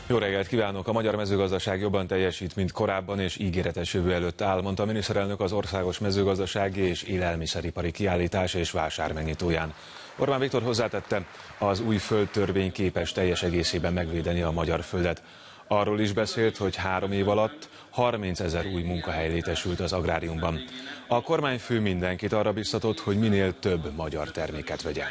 Jó reggelt kívánok! A magyar mezőgazdaság jobban teljesít, mint korábban, és ígéretes jövő előtt áll, mondta a miniszterelnök az Országos Mezőgazdasági és Élelmiszeripari Kiállítás és Vásár megnyitóján. Orbán Viktor hozzátette, az új földtörvény képes teljes egészében megvédeni a magyar földet. Arról is beszélt, hogy 3 év alatt 30 000 új munkahely létesült az agráriumban. A kormányfő mindenkit arra biztatott, hogy minél több magyar terméket vegye.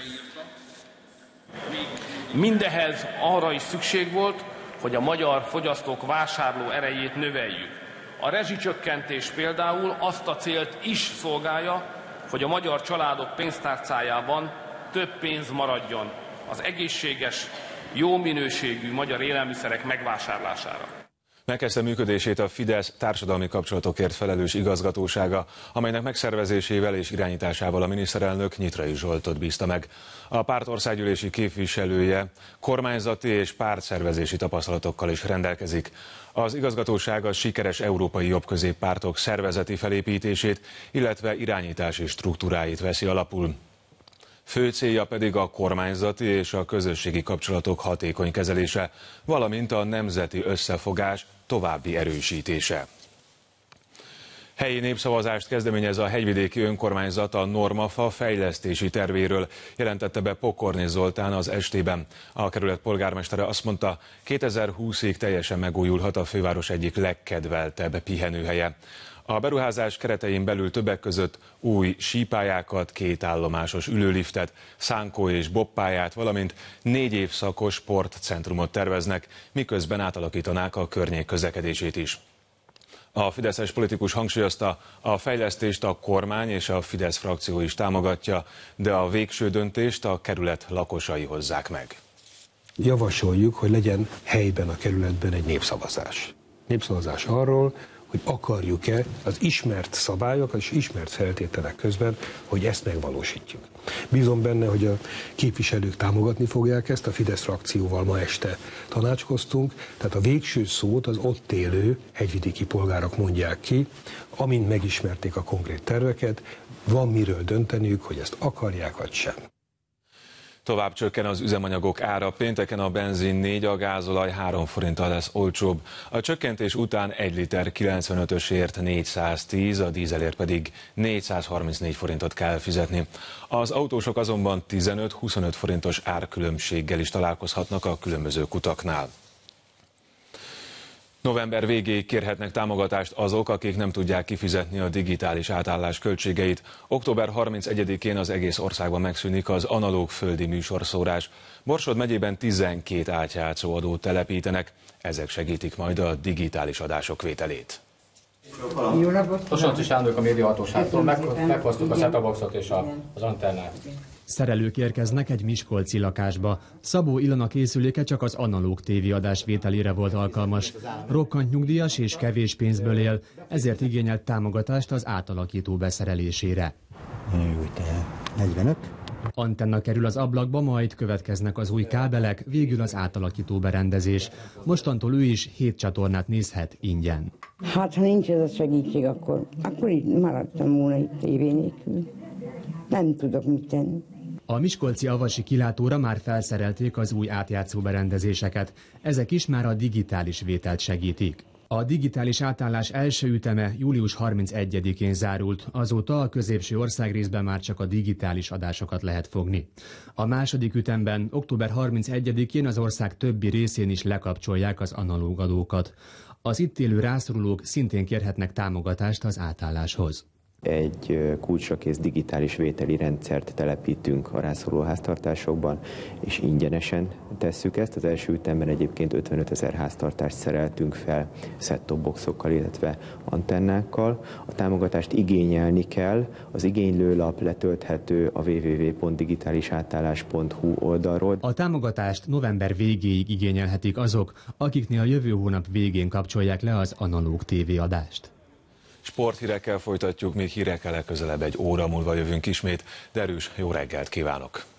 Mindehez arra is szükség volt, hogy a magyar fogyasztók vásárló erejét növeljük. A rezsicsökkentés például azt a célt is szolgálja, hogy a magyar családok pénztárcájában több pénz maradjon az egészséges, jó minőségű magyar élelmiszerek megvásárlására. Megkezdte működését a Fidesz társadalmi kapcsolatokért felelős igazgatósága, amelynek megszervezésével és irányításával a miniszterelnök Nyitrai Zsoltot bízta meg. A párt országgyűlési képviselője kormányzati és pártszervezési tapasztalatokkal is rendelkezik. Az igazgatóság a sikeres európai jobbközéppártok szervezeti felépítését, illetve irányítási struktúráit veszi alapul. Fő célja pedig a kormányzati és a közösségi kapcsolatok hatékony kezelése, valamint a nemzeti összefogás további erősítése. Helyi népszavazást kezdeményez a hegyvidéki önkormányzat a Normafa fejlesztési tervéről, jelentette be Pokorné Zoltán az estében. A kerület polgármestere azt mondta, 2020-ig teljesen megújulhat a főváros egyik legkedveltebb pihenőhelye. A beruházás keretein belül többek között új sípályákat, 2 állomásos ülőliftet, szánkó- és bobpályát, valamint 4 évszakos sportcentrumot terveznek, miközben átalakítanák a környék közlekedését is. A fideszes politikus hangsúlyozta, a fejlesztést a kormány és a Fidesz frakció is támogatja, de a végső döntést a kerület lakosai hozzák meg. Javasoljuk, hogy legyen helyben a kerületben egy népszavazás. Népszavazás arról, hogy akarjuk-e az ismert szabályok és ismert feltételek közben, hogy ezt megvalósítjuk. Bízom benne, hogy a képviselők támogatni fogják ezt, a Fidesz frakcióval ma este tanácskoztunk, tehát a végső szót az ott élő hegyvidéki polgárok mondják ki, amint megismerték a konkrét terveket, van miről dönteniük, hogy ezt akarják vagy sem. Tovább csökken az üzemanyagok ára, pénteken a benzin 4, a gázolaj 3 forinttal lesz olcsóbb. A csökkentés után 1 liter 95-ösért 410, a dízelért pedig 434 forintot kell fizetni. Az autósok azonban 15-25 forintos árkülönbséggel is találkozhatnak a különböző kutaknál. November végéig kérhetnek támogatást azok, akik nem tudják kifizetni a digitális átállás költségeit. Október 31-én az egész országban megszűnik az analóg földi műsorszórás. Borsod megyében 12 átjátszó adót telepítenek, ezek segítik majd a digitális adások vételét. Jó napot! Tosonci Sándor a médiahatóságtól, meghoztuk a set-top-boxot és az antennát. Szerelők érkeznek egy miskolci lakásba. Szabó Ilona készüléke csak az analóg tévéadás vételére volt alkalmas. Rokkant nyugdíjas és kevés pénzből él, ezért igényelt támogatást az átalakító beszerelésére. 45. Antenna kerül az ablakba, majd következnek az új kábelek, végül az átalakító berendezés. Mostantól ő is 7 csatornát nézhet ingyen. Hát, ha nincs ez a segítség, akkor itt maradtam volna itt tévé nélkül. Nem tudok mit tenni. A miskolci avasi kilátóra már felszerelték az új átjátszó berendezéseket. Ezek is már a digitális vételt segítik. A digitális átállás első üteme július 31-én zárult, azóta a középső országrészben már csak a digitális adásokat lehet fogni. A második ütemben október 31-én az ország többi részén is lekapcsolják az analóg adókat. Az itt élő rászorulók szintén kérhetnek támogatást az átálláshoz. Egy kulcsra kész digitális vételi rendszert telepítünk a rászoruló háztartásokban, és ingyenesen tesszük ezt. Az első ütemben egyébként 55 000 háztartást szereltünk fel set-top boxokkal, illetve antennákkal. A támogatást igényelni kell, az igénylőlap letölthető a www.digitalisátállás.hu oldalról. A támogatást november végéig igényelhetik azok, akiknél a jövő hónap végén kapcsolják le az analóg tévéadást. Sporthírekkel folytatjuk, még hírekkel legközelebb 1 óra múlva jövünk ismét, de erős jó reggelt kívánok!